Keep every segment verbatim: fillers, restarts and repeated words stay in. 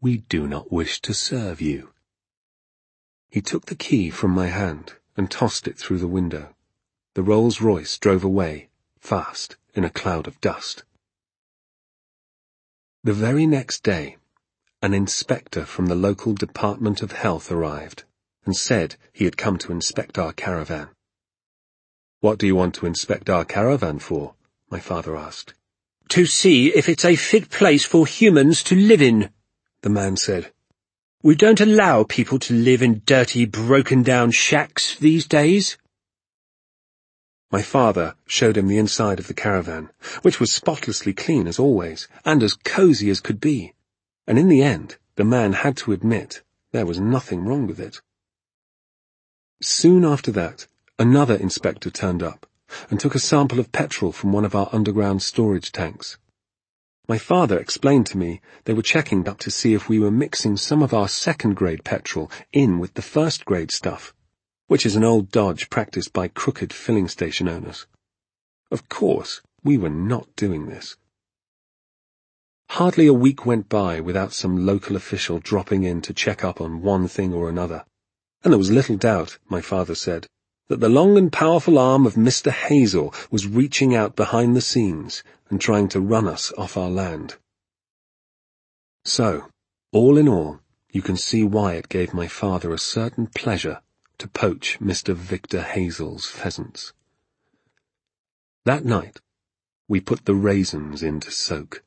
We do not wish to serve you." He took the key from my hand and tossed it through the window. The Rolls-Royce drove away, fast, in a cloud of dust. The very next day, an inspector from the local Department of Health arrived and said he had come to inspect our caravan. "What do you want to inspect our caravan for?" my father asked. "To see if it's a fit place for humans to live in," the man said. "We don't allow people to live in dirty, broken-down shacks these days." My father showed him the inside of the caravan, which was spotlessly clean as always, and as cosy as could be, and in the end the man had to admit there was nothing wrong with it. Soon after that, another inspector turned up and took a sample of petrol from one of our underground storage tanks. My father explained to me they were checking up to see if we were mixing some of our second-grade petrol in with the first-grade stuff, which is an old dodge practiced by crooked filling station owners. Of course, we were not doing this. Hardly a week went by without some local official dropping in to check up on one thing or another, and there was little doubt, my father said, that the long and powerful arm of Mister Hazel was reaching out behind the scenes and trying to run us off our land. So, all in all, you can see why it gave my father a certain pleasure to poach Mister Victor Hazel's pheasants. That night, we put the raisins in to soak.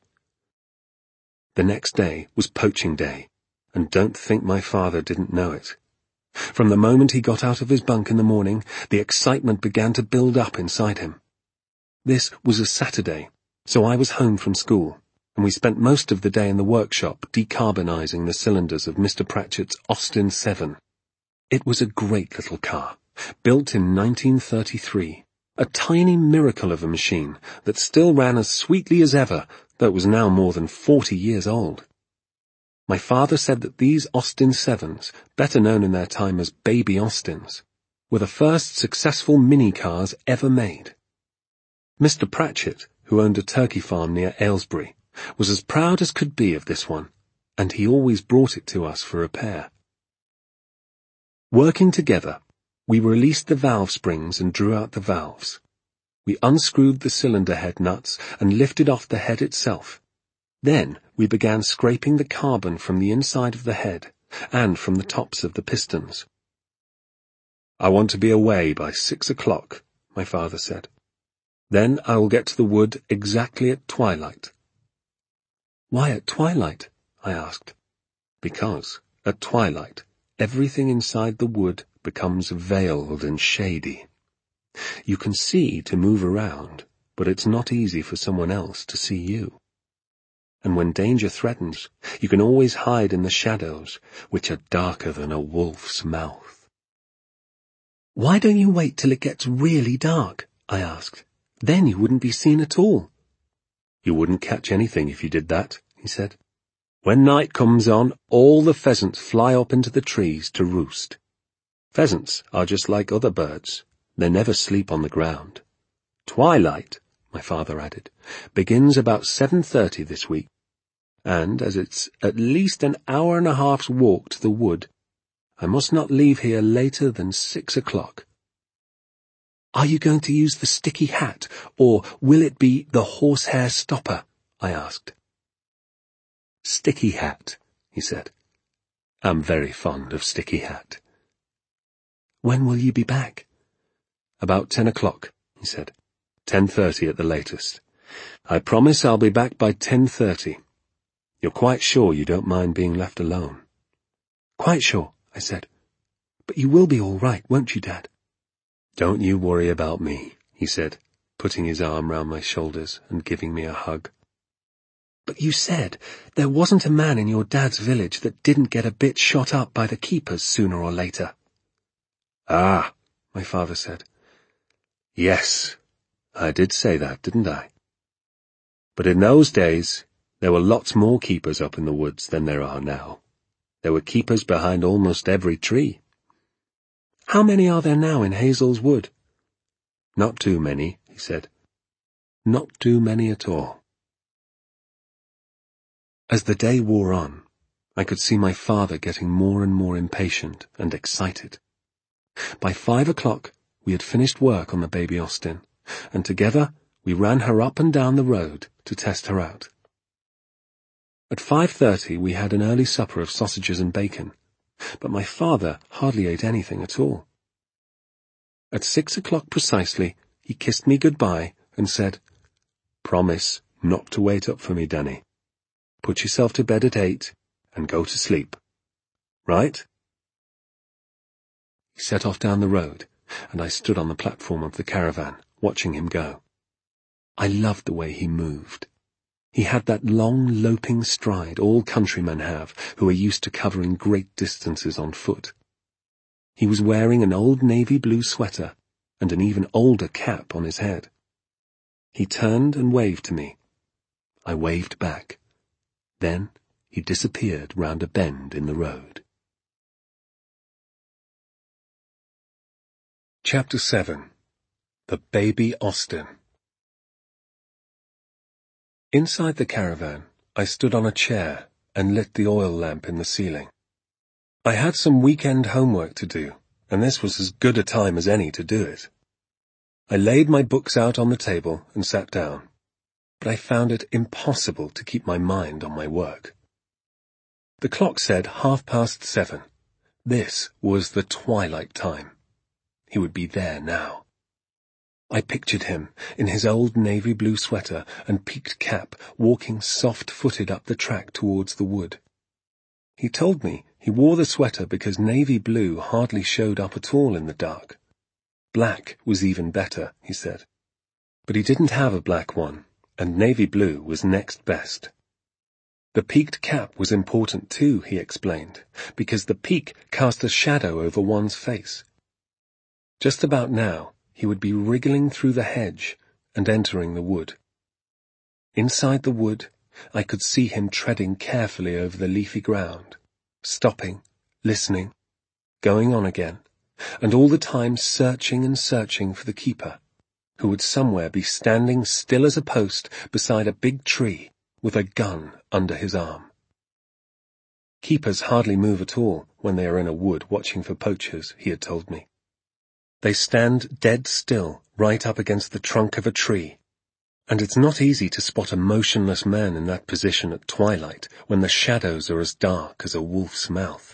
The next day was poaching day, and don't think my father didn't know it. From the moment he got out of his bunk in the morning, the excitement began to build up inside him. This was a Saturday, so I was home from school, and we spent most of the day in the workshop decarbonizing the cylinders of Mister Pratchett's Austin seven. It was a great little car, built in nineteen thirty-three, a tiny miracle of a machine that still ran as sweetly as ever, though it was now more than forty years old. My father said that these Austin sevens, better known in their time as Baby Austins, were the first successful mini-cars ever made. Mister Pratchett, who owned a turkey farm near Aylesbury, was as proud as could be of this one, and he always brought it to us for repair. Working together, we released the valve springs and drew out the valves. We unscrewed the cylinder head nuts and lifted off the head itself. Then we began scraping the carbon from the inside of the head and from the tops of the pistons. "I want to be away by six o'clock, my father said. "Then I will get to the wood exactly at twilight." "Why at twilight?" I asked. "Because, at twilight, everything inside the wood becomes veiled and shady. You can see to move around, but it's not easy for someone else to see you. And when danger threatens, you can always hide in the shadows, which are darker than a wolf's mouth." "Why don't you wait till it gets really dark?" I asked. "Then you wouldn't be seen at all." "You wouldn't catch anything if you did that," he said. "When night comes on, all the pheasants fly up into the trees to roost. Pheasants are just like other birds. They never sleep on the ground. Twilight," my father added, "begins about seven thirty this week, and as it's at least an hour and a half's walk to the wood, I must not leave here later than six o'clock." "Are you going to use the sticky hat, or will it be the horsehair stopper?" I asked. "Sticky hat," he said. "I'm very fond of sticky hat." "When will you be back?" "About ten o'clock," he said. ten thirty at the latest. I promise I'll be back by ten thirty. You're quite sure you don't mind being left alone?" "Quite sure," I said. "But you will be all right, won't you, Dad?" "Don't you worry about me," he said, putting his arm round my shoulders and giving me a hug. "But you said there wasn't a man in your dad's village that didn't get a bit shot up by the keepers sooner or later." "Ah," my father said. "Yes, I did say that, didn't I? But in those days, there were lots more keepers up in the woods than there are now. There were keepers behind almost every tree." "How many are there now in Hazel's Wood?" "Not too many," he said. "Not too many at all." As the day wore on, I could see my father getting more and more impatient and excited. By five o'clock, we had finished work on the baby Austin, and together we ran her up and down the road to test her out. At five thirty we had an early supper of sausages and bacon, but my father hardly ate anything at all. At six o'clock precisely, he kissed me goodbye and said, "Promise not to wait up for me, Danny. Put yourself to bed at eight and go to sleep. Right?" He set off down the road, and I stood on the platform of the caravan, watching him go. I loved the way he moved. He had that long, loping stride all countrymen have who are used to covering great distances on foot. He was wearing an old navy blue sweater and an even older cap on his head. He turned and waved to me. I waved back. Then he disappeared round a bend in the road. Chapter seven. The Baby Austin. Inside the caravan, I stood on a chair and lit the oil lamp in the ceiling. I had some weekend homework to do, and this was as good a time as any to do it. I laid my books out on the table and sat down, but I found it impossible to keep my mind on my work. The clock said half past seven. This was the twilight time. He would be there now. I pictured him, in his old navy blue sweater and peaked cap, walking soft-footed up the track towards the wood. He told me he wore the sweater because navy blue hardly showed up at all in the dark. Black was even better, he said. But he didn't have a black one, and navy blue was next best. The peaked cap was important too, he explained, because the peak cast a shadow over one's face. Just about now, he would be wriggling through the hedge and entering the wood. Inside the wood, I could see him treading carefully over the leafy ground, stopping, listening, going on again, and all the time searching and searching for the keeper, who would somewhere be standing still as a post beside a big tree with a gun under his arm. Keepers hardly move at all when they are in a wood watching for poachers, he had told me. They stand dead still right up against the trunk of a tree, and it's not easy to spot a motionless man in that position at twilight when the shadows are as dark as a wolf's mouth.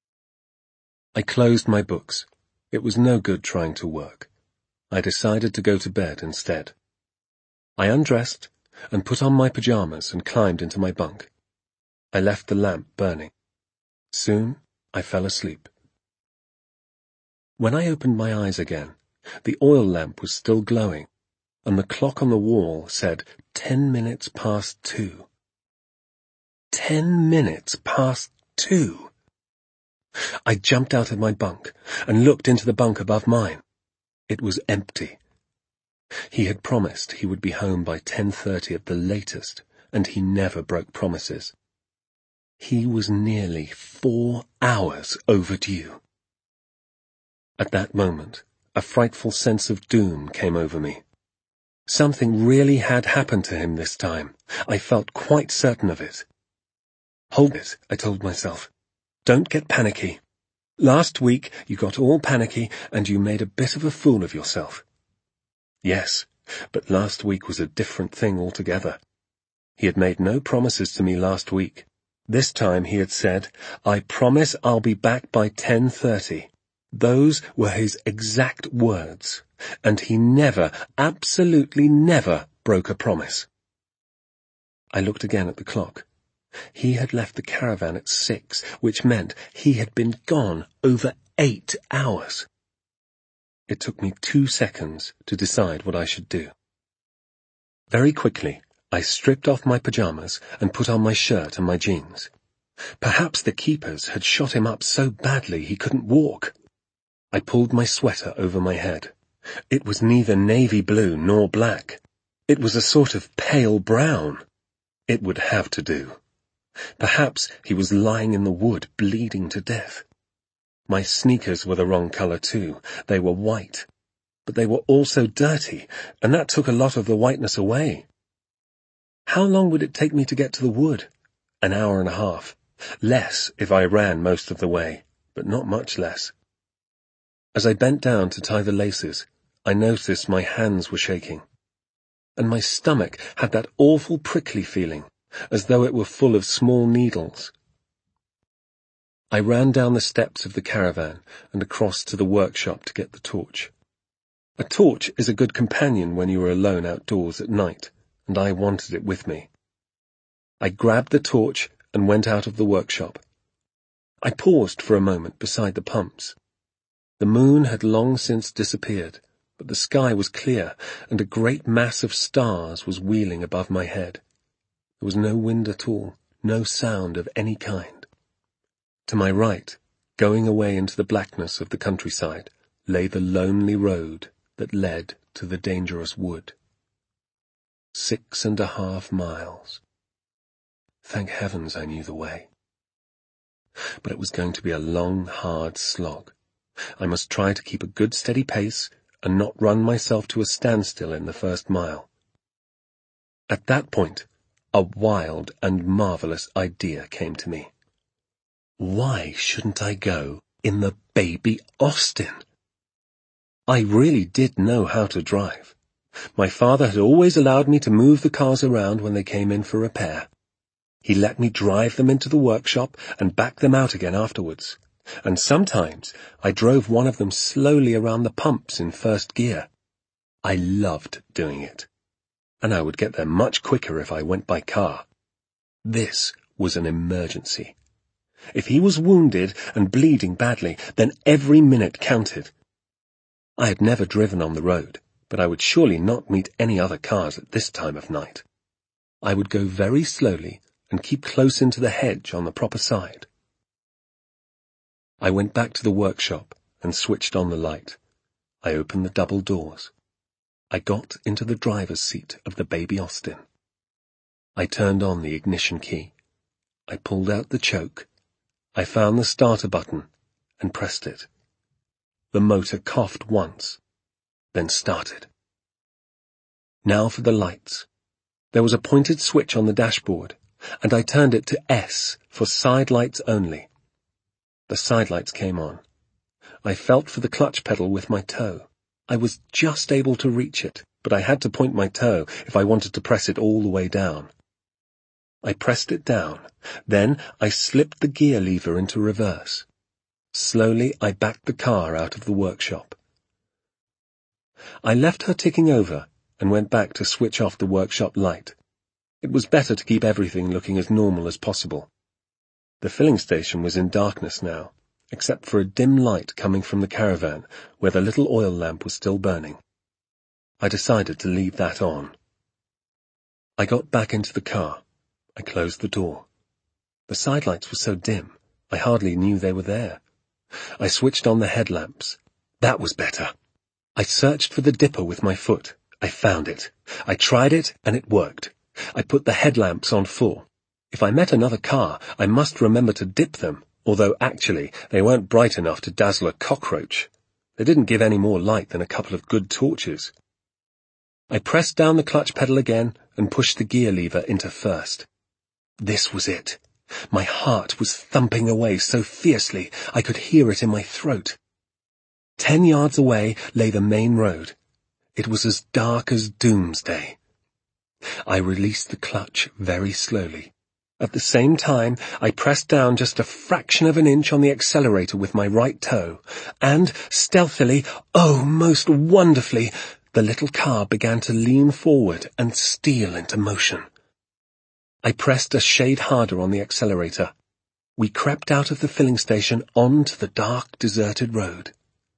I closed my books. It was no good trying to work. I decided to go to bed instead. I undressed and put on my pajamas and climbed into my bunk. I left the lamp burning. Soon I fell asleep. When I opened my eyes again, the oil lamp was still glowing, and the clock on the wall said ten minutes past two. Ten minutes past two! I jumped out of my bunk and looked into the bunk above mine. It was empty. He had promised he would be home by ten thirty at the latest, and he never broke promises. He was nearly four hours overdue. At that moment, a frightful sense of doom came over me. Something really had happened to him this time. I felt quite certain of it. Hold it, I told myself. Don't get panicky. Last week you got all panicky and you made a bit of a fool of yourself. Yes, but last week was a different thing altogether. He had made no promises to me last week. This time he had said, "I promise I'll be back by ten thirty. Those were his exact words, and he never, absolutely never, broke a promise. I looked again at the clock. He had left the caravan at six, which meant he had been gone over eight hours. It took me two seconds to decide what I should do. Very quickly, I stripped off my pajamas and put on my shirt and my jeans. Perhaps the keepers had shot him up so badly he couldn't walk. I pulled my sweater over my head. It was neither navy blue nor black. It was a sort of pale brown. It would have to do. Perhaps he was lying in the wood, bleeding to death. My sneakers were the wrong colour too. They were white. But they were also dirty, and that took a lot of the whiteness away. How long would it take me to get to the wood? An hour and a half. Less if I ran most of the way, but not much less. As I bent down to tie the laces, I noticed my hands were shaking, and my stomach had that awful prickly feeling, as though it were full of small needles. I ran down the steps of the caravan and across to the workshop to get the torch. A torch is a good companion when you are alone outdoors at night, and I wanted it with me. I grabbed the torch and went out of the workshop. I paused for a moment beside the pumps. The moon had long since disappeared, but the sky was clear, and a great mass of stars was wheeling above my head. There was no wind at all, no sound of any kind. To my right, going away into the blackness of the countryside, lay the lonely road that led to the dangerous wood. Six and a half miles. Thank heavens I knew the way. But it was going to be a long, hard slog. I must try to keep a good steady pace and not run myself to a standstill in the first mile. At that point, a wild and marvelous idea came to me. Why shouldn't I go in the baby Austin? I really did know how to drive. My father had always allowed me to move the cars around when they came in for repair. He let me drive them into the workshop and back them out again afterwards, and sometimes I drove one of them slowly around the pumps in first gear. I loved doing it, and I would get there much quicker if I went by car. This was an emergency. If he was wounded and bleeding badly, then every minute counted. I had never driven on the road, but I would surely not meet any other cars at this time of night. I would go very slowly and keep close into the hedge on the proper side. I went back to the workshop and switched on the light. I opened the double doors. I got into the driver's seat of the baby Austin. I turned on the ignition key. I pulled out the choke. I found the starter button and pressed it. The motor coughed once, then started. Now for the lights. There was a pointed switch on the dashboard, and I turned it to S for side lights only. The side lights came on. I felt for the clutch pedal with my toe. I was just able to reach it, but I had to point my toe if I wanted to press it all the way down. I pressed it down. Then I slipped the gear lever into reverse. Slowly I backed the car out of the workshop. I left her ticking over and went back to switch off the workshop light. It was better to keep everything looking as normal as possible. The filling station was in darkness now, except for a dim light coming from the caravan where the little oil lamp was still burning. I decided to leave that on. I got back into the car. I closed the door. The side lights were so dim, I hardly knew they were there. I switched on the headlamps. That was better. I searched for the dipper with my foot. I found it. I tried it, and it worked. I put the headlamps on full. If I met another car, I must remember to dip them, although actually they weren't bright enough to dazzle a cockroach. They didn't give any more light than a couple of good torches. I pressed down the clutch pedal again and pushed the gear lever into first. This was it. My heart was thumping away so fiercely I could hear it in my throat. Ten yards away lay the main road. It was as dark as doomsday. I released the clutch very slowly. At the same time, I pressed down just a fraction of an inch on the accelerator with my right toe, and stealthily, oh, most wonderfully, the little car began to lean forward and steal into motion. I pressed a shade harder on the accelerator. We crept out of the filling station onto the dark, deserted road.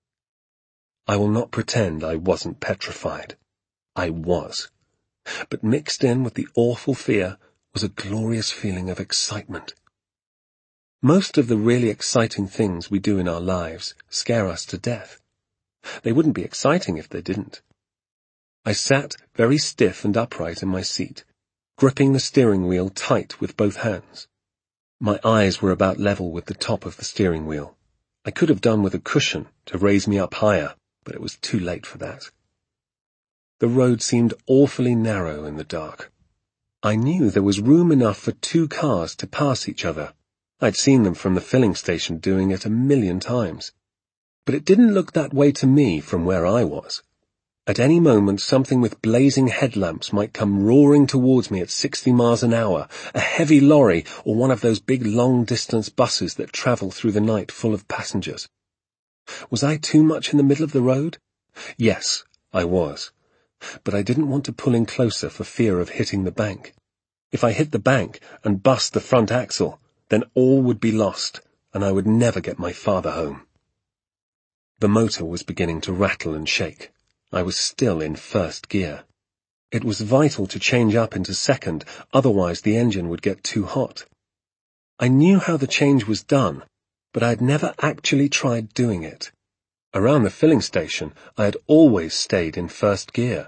I will not pretend I wasn't petrified. I was. But mixed in with the awful fear was a glorious feeling of excitement. Most of the really exciting things we do in our lives scare us to death. They wouldn't be exciting if they didn't. I sat very stiff and upright in my seat, gripping the steering wheel tight with both hands. My eyes were about level with the top of the steering wheel. I could have done with a cushion to raise me up higher, but it was too late for that. The road seemed awfully narrow in the dark. I knew there was room enough for two cars to pass each other, I'd seen them from the filling station doing it a million times. But it didn't look that way to me from where I was. At any moment something with blazing headlamps might come roaring towards me at sixty miles an hour, a heavy lorry or one of those big long-distance buses that travel through the night full of passengers. Was I too much in the middle of the road? Yes, I was. But I didn't want to pull in closer for fear of hitting the bank. If I hit the bank and bust the front axle, then all would be lost, and I would never get my father home. The motor was beginning to rattle and shake. I was still in first gear. It was vital to change up into second, otherwise the engine would get too hot. I knew how the change was done, but I had never actually tried doing it. Around the filling station, I had always stayed in first gear.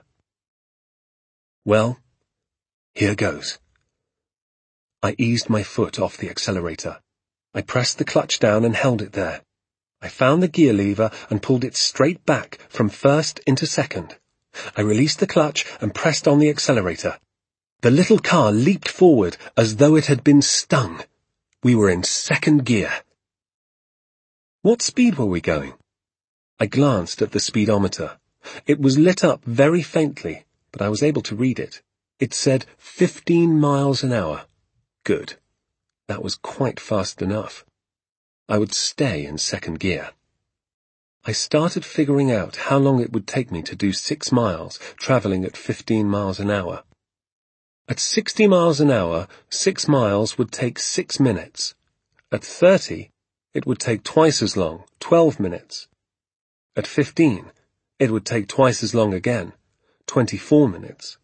Well, here goes. I eased my foot off the accelerator. I pressed the clutch down and held it there. I found the gear lever and pulled it straight back from first into second. I released the clutch and pressed on the accelerator. The little car leaped forward as though it had been stung. We were in second gear. What speed were we going? I glanced at the speedometer. It was lit up very faintly, but I was able to read it. It said fifteen miles an hour. Good. That was quite fast enough. I would stay in second gear. I started figuring out how long it would take me to do six miles, travelling at fifteen miles an hour. At sixty miles an hour, six miles would take six minutes. At thirty, it would take twice as long, twelve minutes. At fifteen, it would take twice as long again, twenty-four minutes.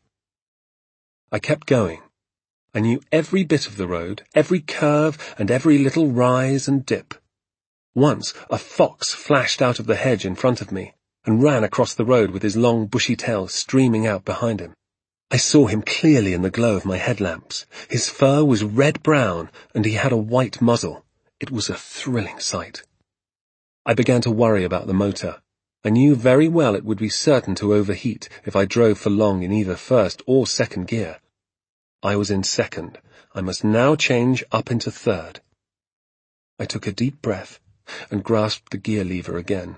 I kept going. I knew every bit of the road, every curve, and every little rise and dip. Once a fox flashed out of the hedge in front of me and ran across the road with his long bushy tail streaming out behind him. I saw him clearly in the glow of my headlamps. His fur was red-brown and he had a white muzzle. It was a thrilling sight. I began to worry about the motor. I knew very well it would be certain to overheat if I drove for long in either first or second gear. I was in second. I must now change up into third. I took a deep breath and grasped the gear lever again.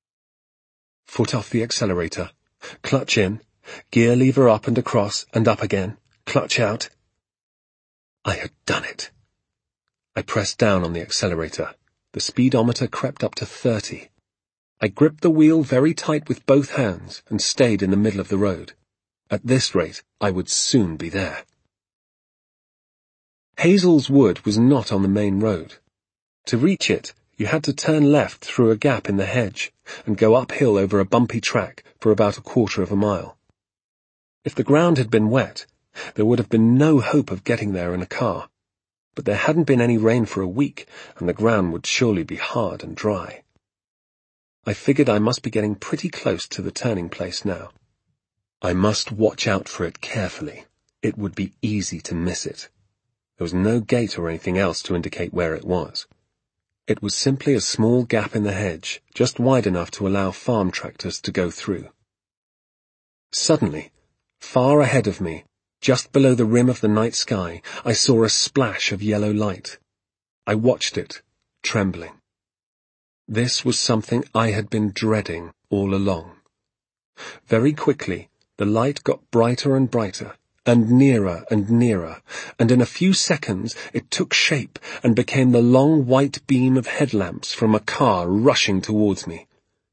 Foot off the accelerator, clutch in, gear lever up and across and up again, clutch out. I had done it. I pressed down on the accelerator. The speedometer crept up to thirty. I gripped the wheel very tight with both hands and stayed in the middle of the road. At this rate, I would soon be there. Hazel's Wood was not on the main road. To reach it, you had to turn left through a gap in the hedge and go uphill over a bumpy track for about a quarter of a mile. If the ground had been wet, there would have been no hope of getting there in a car, but there hadn't been any rain for a week, and the ground would surely be hard and dry. I figured I must be getting pretty close to the turning place now. I must watch out for it carefully. It would be easy to miss it. There was no gate or anything else to indicate where it was. It was simply a small gap in the hedge, just wide enough to allow farm tractors to go through. Suddenly, far ahead of me, just below the rim of the night sky, I saw a splash of yellow light. I watched it, trembling. This was something I had been dreading all along. Very quickly, the light got brighter and brighter, and nearer and nearer, and in a few seconds it took shape and became the long white beam of headlamps from a car rushing towards me.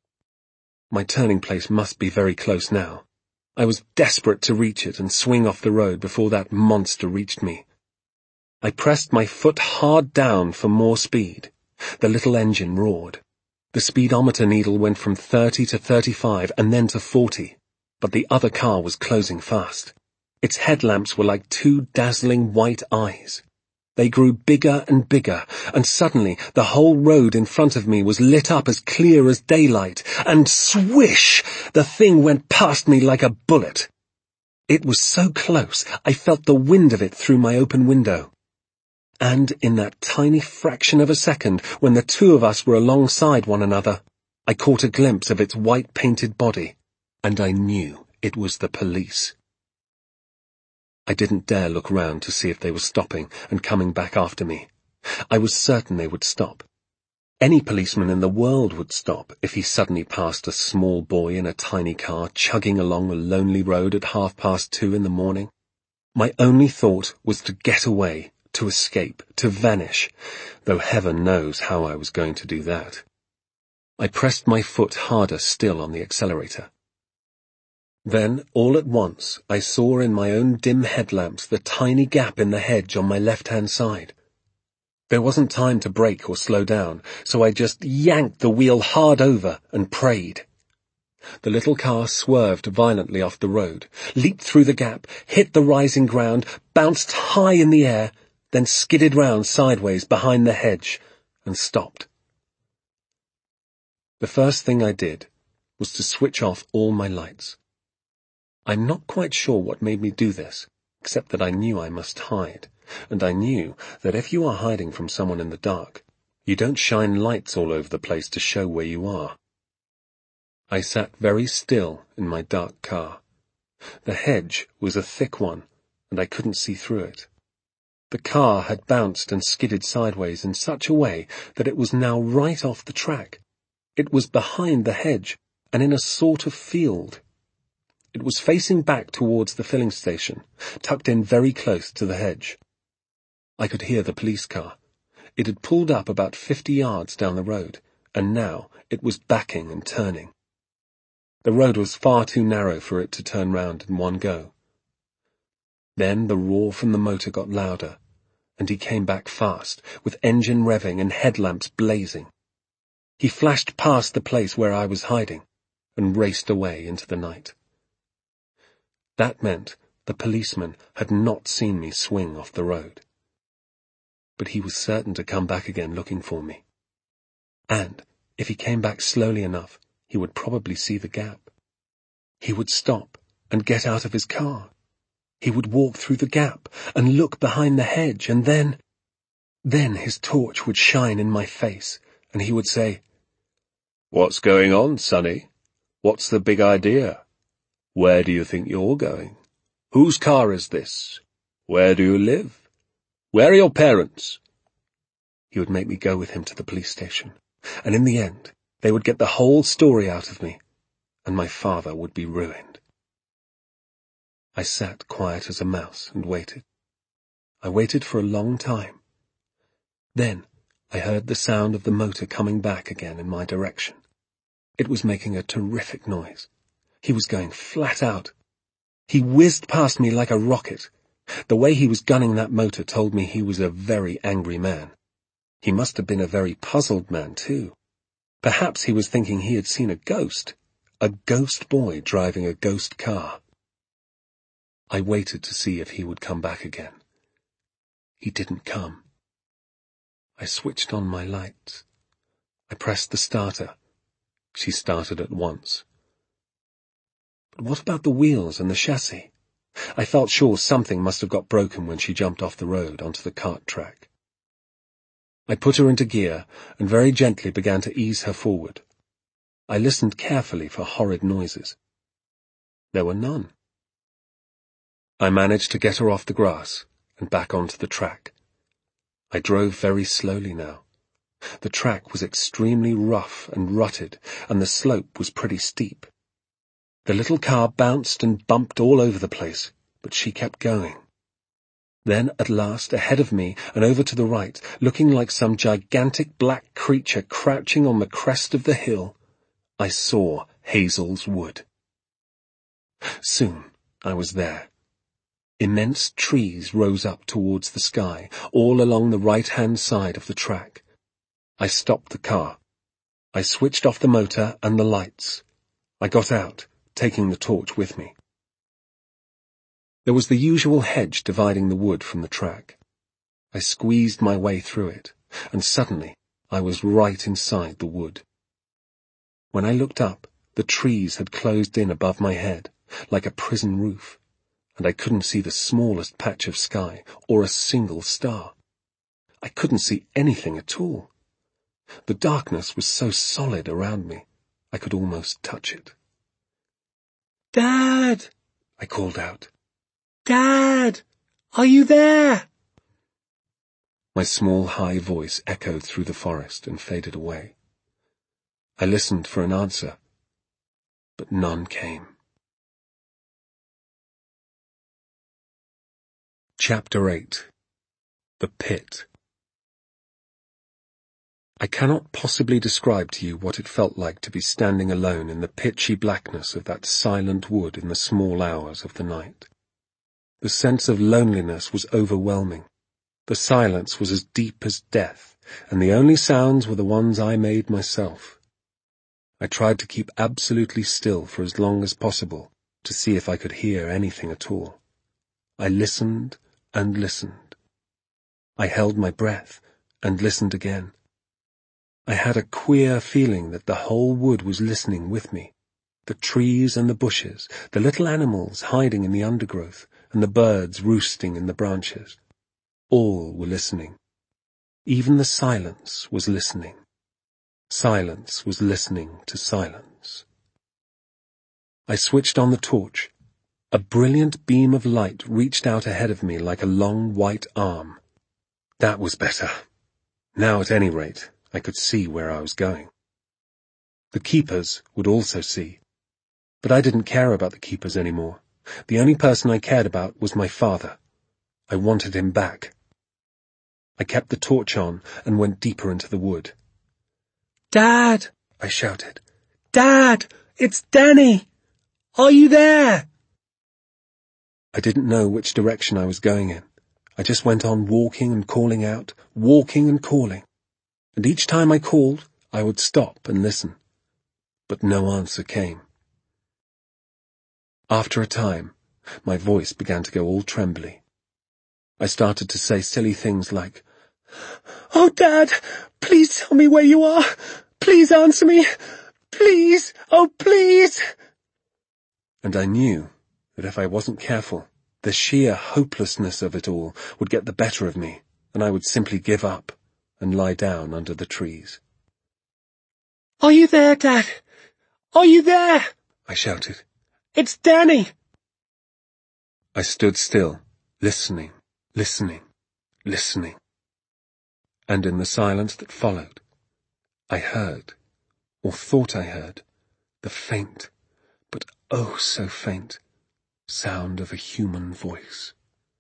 My turning place must be very close now. I was desperate to reach it and swing off the road before that monster reached me. I pressed my foot hard down for more speed. The little engine roared. The speedometer needle went from thirty to thirty-five and then to forty, but the other car was closing fast. Its headlamps were like two dazzling white eyes. They grew bigger and bigger, and suddenly the whole road in front of me was lit up as clear as daylight, and swish! The thing went past me like a bullet. It was so close, I felt the wind of it through my open window. And in that tiny fraction of a second, when the two of us were alongside one another, I caught a glimpse of its white-painted body, and I knew it was the police. I didn't dare look round to see if they were stopping and coming back after me. I was certain they would stop. Any policeman in the world would stop if he suddenly passed a small boy in a tiny car chugging along a lonely road at half past two in the morning. My only thought was to get away, to escape, to vanish, though heaven knows how I was going to do that. I pressed my foot harder still on the accelerator. Then, all at once, I saw in my own dim headlamps the tiny gap in the hedge on my left-hand side. There wasn't time to brake or slow down, so I just yanked the wheel hard over and prayed. The little car swerved violently off the road, leaped through the gap, hit the rising ground, bounced high in the air, then skidded round sideways behind the hedge and stopped. The first thing I did was to switch off all my lights. I'm not quite sure what made me do this, except that I knew I must hide, and I knew that if you are hiding from someone in the dark, you don't shine lights all over the place to show where you are. I sat very still in my dark car. The hedge was a thick one, and I couldn't see through it. The car had bounced and skidded sideways in such a way that it was now right off the track. It was behind the hedge, and in a sort of field. It was facing back towards the filling station, tucked in very close to the hedge. I could hear the police car. It had pulled up about fifty yards down the road, and now it was backing and turning. The road was far too narrow for it to turn round in one go. Then the roar from the motor got louder, and he came back fast, with engine revving and headlamps blazing. He flashed past the place where I was hiding, and raced away into the night. That meant the policeman had not seen me swing off the road. But he was certain to come back again looking for me. And, if he came back slowly enough, he would probably see the gap. He would stop and get out of his car. He would walk through the gap and look behind the hedge, and then... Then his torch would shine in my face, and he would say, "What's going on, Sonny? What's the big idea? Where do you think you're going? Whose car is this? Where do you live? Where are your parents?" He would make me go with him to the police station, and in the end, they would get the whole story out of me, and my father would be ruined. I sat quiet as a mouse and waited. I waited for a long time. Then I heard the sound of the motor coming back again in my direction. It was making a terrific noise. He was going flat out. He whizzed past me like a rocket. The way he was gunning that motor told me he was a very angry man. He must have been a very puzzled man, too. Perhaps he was thinking he had seen a ghost, a ghost boy driving a ghost car. I waited to see if he would come back again. He didn't come. I switched on my lights. I pressed the starter. She started at once. But what about the wheels and the chassis? I felt sure something must have got broken when she jumped off the road onto the cart track. I put her into gear and very gently began to ease her forward. I listened carefully for horrid noises. There were none. I managed to get her off the grass and back onto the track. I drove very slowly now. The track was extremely rough and rutted, and the slope was pretty steep. The little car bounced and bumped all over the place, but she kept going. Then, at last, ahead of me and over to the right, looking like some gigantic black creature crouching on the crest of the hill, I saw Hazel's Wood. Soon I was there. Immense trees rose up towards the sky, all along the right-hand side of the track. I stopped the car. I switched off the motor and the lights. I got out, taking the torch with me. There was the usual hedge dividing the wood from the track. I squeezed my way through it, and suddenly I was right inside the wood. When I looked up, the trees had closed in above my head, like a prison roof, and I couldn't see the smallest patch of sky or a single star. I couldn't see anything at all. The darkness was so solid around me, I could almost touch it. "Dad!" I called out. "Dad! Are you there?" My small, high voice echoed through the forest and faded away. I listened for an answer, but none came. Chapter eight. The Pit. I cannot possibly describe to you what it felt like to be standing alone in the pitchy blackness of that silent wood in the small hours of the night. The sense of loneliness was overwhelming. The silence was as deep as death, and the only sounds were the ones I made myself. I tried to keep absolutely still for as long as possible, to see if I could hear anything at all. I listened and listened. I held my breath and listened again. I had a queer feeling that the whole wood was listening with me. The trees and the bushes, the little animals hiding in the undergrowth, and the birds roosting in the branches. All were listening. Even the silence was listening. Silence was listening to silence. I switched on the torch. A brilliant beam of light reached out ahead of me like a long white arm. That was better. Now, at any rate, I could see where I was going. The keepers would also see. But I didn't care about the keepers anymore. The only person I cared about was my father. I wanted him back. I kept the torch on and went deeper into the wood. "Dad!" I shouted. "Dad! It's Danny! Are you there?" I didn't know which direction I was going in. I just went on walking and calling out, walking and calling. And each time I called, I would stop and listen. But no answer came. After a time, my voice began to go all trembly. I started to say silly things like, "Oh, Dad, please tell me where you are. Please answer me. Please, oh, please." And I knew that if I wasn't careful, the sheer hopelessness of it all would get the better of me, and I would simply give up and lie down under the trees. "Are you there, Dad? Are you there?" I shouted. "It's Danny." I stood still, listening, listening, listening. And in the silence that followed, I heard, or thought I heard, the faint, but oh so faint, sound of a human voice.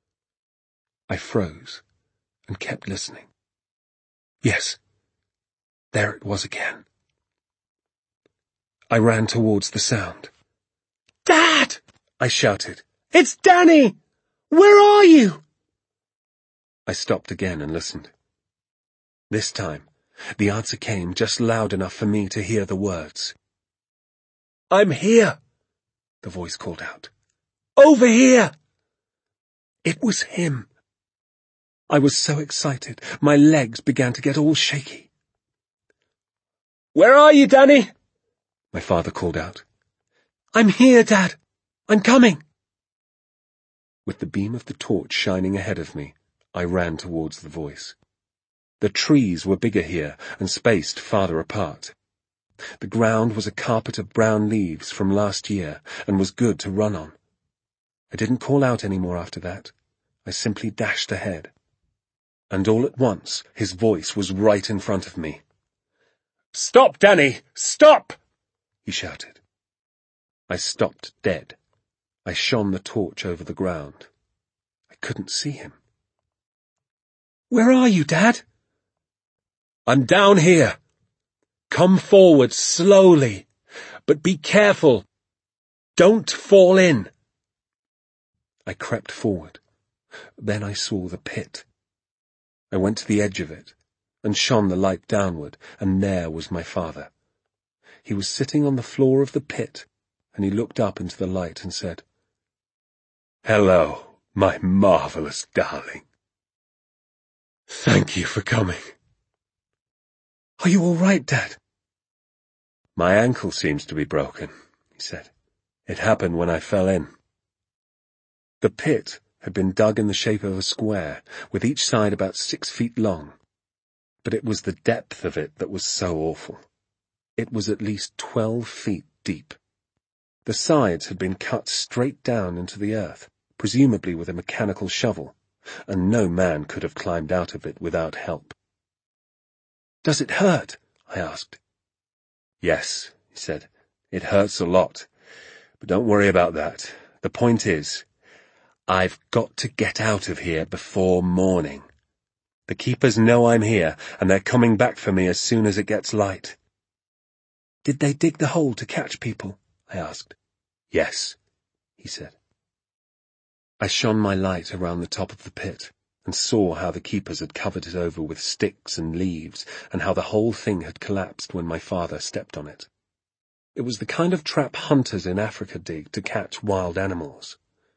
I froze and kept listening. Yes, there it was again. I ran towards the sound. "Dad!" I shouted. "It's Danny! Where are you?" I stopped again and listened. This time, the answer came just loud enough for me to hear the words. "I'm here," the voice called out. "Over here." It was him. I was so excited, my legs began to get all shaky. "Where are you, Danny?" my father called out. "I'm here, Dad. I'm coming." With the beam of the torch shining ahead of me, I ran towards the voice. The trees were bigger here and spaced farther apart. The ground was a carpet of brown leaves from last year and was good to run on. I didn't call out any more after that. I simply dashed ahead. And all at once, his voice was right in front of me. "Stop, Danny! Stop!" he shouted. I stopped dead. I shone the torch over the ground. I couldn't see him. "Where are you, Dad?" "I'm down here. Come forward slowly, but be careful. Don't fall in." I crept forward. Then I saw the pit. I went to the edge of it and shone the light downward, and there was my father. He was sitting on the floor of the pit, and he looked up into the light and said, "Hello, my marvelous darling. Thank you for coming." "Are you all right, Dad?" "My ankle seems to be broken," he said. "It happened when I fell in." The pit had been dug in the shape of a square, with each side about six feet long. But it was the depth of it that was so awful. It was at least twelve feet deep. The sides had been cut straight down into the earth, presumably with a mechanical shovel, and no man could have climbed out of it without help. "Does it hurt?" I asked. "Yes," he said. "It hurts a lot. But don't worry about that. The point is, I've got to get out of here before morning. The keepers know I'm here, and they're coming back for me as soon as it gets light." "Did they dig the hole to catch people?" I asked. "Yes," he said. I shone my light around the top of the pit, and saw how the keepers had covered it over with sticks and leaves, and how the whole thing had collapsed when my father stepped on it. It was the kind of trap hunters in Africa dig to catch wild animals.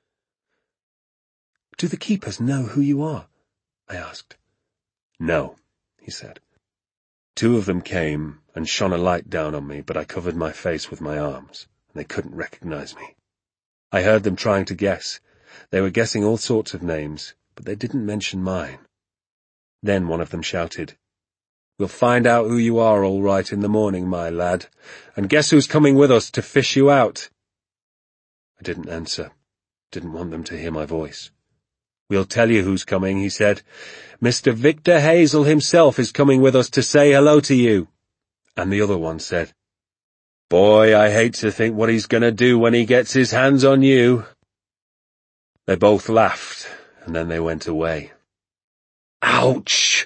"Do the keepers know who you are?" I asked. "No," he said. "Two of them came and shone a light down on me, but I covered my face with my arms, and they couldn't recognize me. I heard them trying to guess. They were guessing all sorts of names, but they didn't mention mine. Then one of them shouted, 'We'll find out who you are all right in the morning, my lad, and guess who's coming with us to fish you out?' I didn't answer, didn't want them to hear my voice. 'We'll tell you who's coming,' he said. 'Mister Victor Hazel himself is coming with us to say hello to you.' And the other one said, 'Boy, I hate to think what he's going to do when he gets his hands on you.' They both laughed, and then they went away." "Ouch!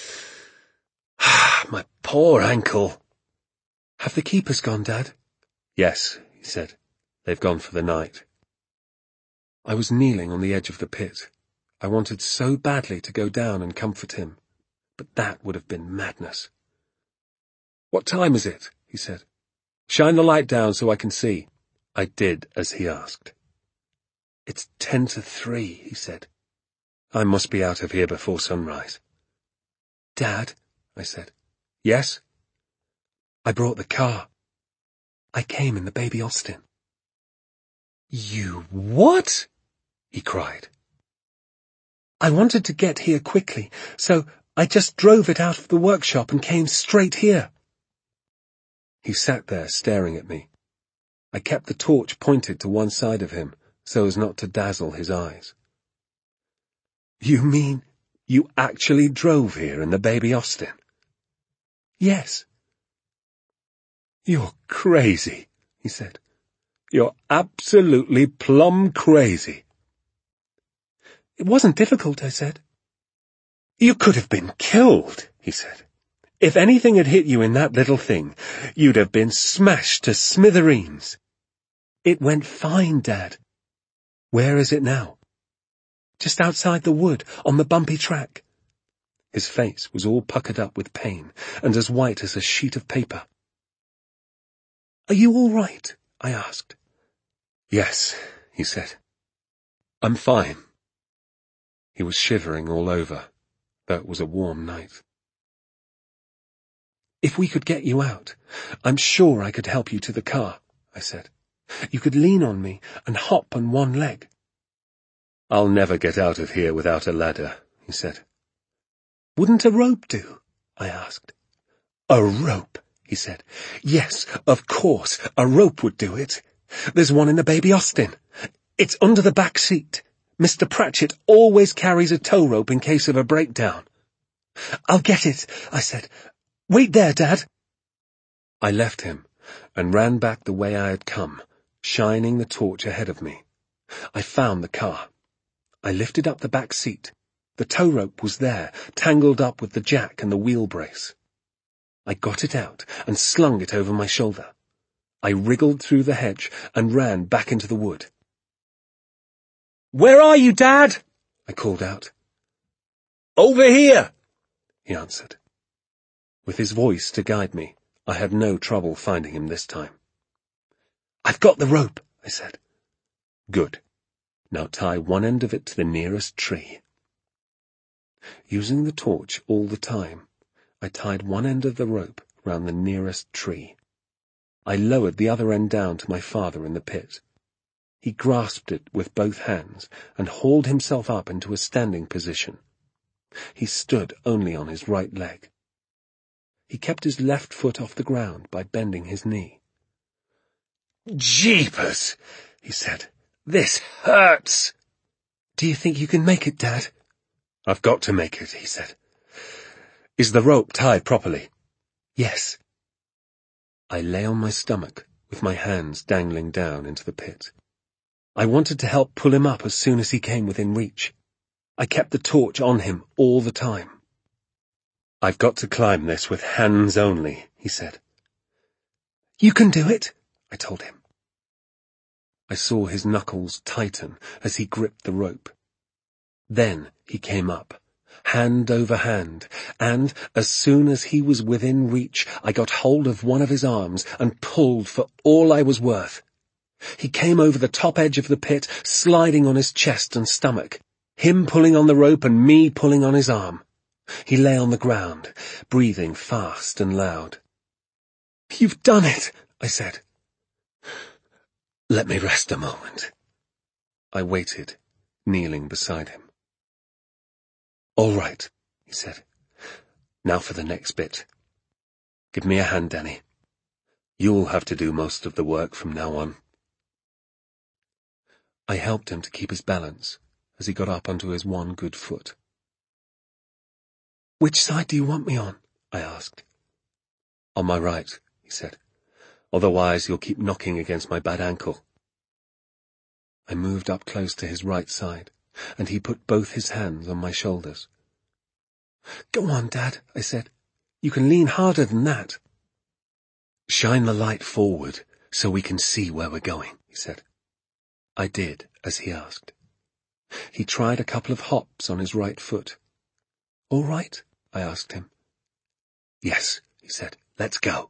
My poor ankle." "Have the keepers gone, Dad?" "Yes," he said. "They've gone for the night." I was kneeling on the edge of the pit. I wanted so badly to go down and comfort him, but that would have been madness. "What time is it?" he said. "Shine the light down so I can see." I did as he asked. "It's ten to three," he said. "I must be out of here before sunrise." "Dad," I said. "Yes?" "I brought the car. I came in the baby Austin." "You what?" he cried. "I wanted to get here quickly, so I just drove it out of the workshop and came straight here." He sat there staring at me. I kept the torch pointed to one side of him, so as not to dazzle his eyes. "You mean you actually drove here in the baby Austin?" "Yes." "You're crazy," he said. "You're absolutely plumb crazy." "It wasn't difficult," I said. "You could have been killed," he said. "If anything had hit you in that little thing, you'd have been smashed to smithereens." "It went fine, Dad." "Where is it now?" "Just outside the wood, on the bumpy track." His face was all puckered up with pain, and as white as a sheet of paper. "Are you all right?" I asked. "Yes," he said. "I'm fine." He was shivering all over, though it was a warm night. "If we could get you out, I'm sure I could help you to the car," I said. "You could lean on me and hop on one leg." "I'll never get out of here without a ladder," he said. "Wouldn't a rope do?" I asked. "A rope," he said. "Yes, of course, a rope would do it. There's one in the baby Austin. It's under the back seat. Mister Pratchett always carries a tow rope in case of a breakdown." "I'll get it," I said. "Wait there, Dad." I left him and ran back the way I had come, shining the torch ahead of me. I found the car. I lifted up the back seat. The tow rope was there, tangled up with the jack and the wheel brace. I got it out and slung it over my shoulder. I wriggled through the hedge and ran back into the wood. "Where are you, Dad?" I called out. "Over here," he answered. With his voice to guide me, I had no trouble finding him this time. "I've got the rope," I said. "Good. Now tie one end of it to the nearest tree." Using the torch all the time, I tied one end of the rope round the nearest tree. I lowered the other end down to my father in the pit. He grasped it with both hands and hauled himself up into a standing position. He stood only on his right leg. He kept his left foot off the ground by bending his knee. "Jeepers," he said. "This hurts." "Do you think you can make it, Dad?" I've got to make it, he said. Is the rope tied properly? Yes. I lay on my stomach, with my hands dangling down into the pit. I wanted to help pull him up as soon as he came within reach. I kept the torch on him all the time. I've got to climb this with hands only, he said. You can do it, I told him. I saw his knuckles tighten as he gripped the rope. Then he came up, hand over hand, and as soon as he was within reach, I got hold of one of his arms and pulled for all I was worth. He came over the top edge of the pit, sliding on his chest and stomach, him pulling on the rope and me pulling on his arm. He lay on the ground, breathing fast and loud. You've done it, I said. Let me rest a moment. I waited, kneeling beside him. All right, he said. Now for the next bit. Give me a hand, Danny. You'll have to do most of the work from now on. I helped him to keep his balance as he got up onto his one good foot. Which side do you want me on? I asked. On my right, he said. Otherwise you'll keep knocking against my bad ankle. I moved up close to his right side, and he put both his hands on my shoulders. Go on, Dad, I said. You can lean harder than that. Shine the light forward so we can see where we're going, he said. I did as he asked. He tried a couple of hops on his right foot. All right? I asked him. Yes, he said. Let's go.